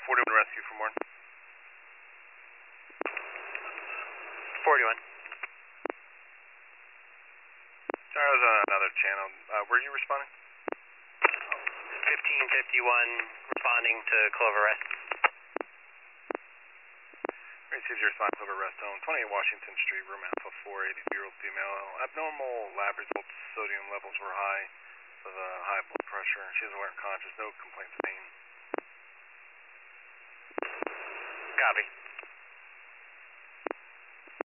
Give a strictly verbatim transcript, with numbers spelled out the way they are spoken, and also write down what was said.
forty-one rescue for more. forty-one. Sorry, I was on another channel. Uh, were you responding? fifteen fifty-one responding to Clover Rest. Receives your response over rest home, twenty-eight Washington Street, room alpha four, eighty-year-old female. Abnormal lab results, sodium levels were high with a high blood pressure. She is aware and conscious, no complaints of pain. Copy.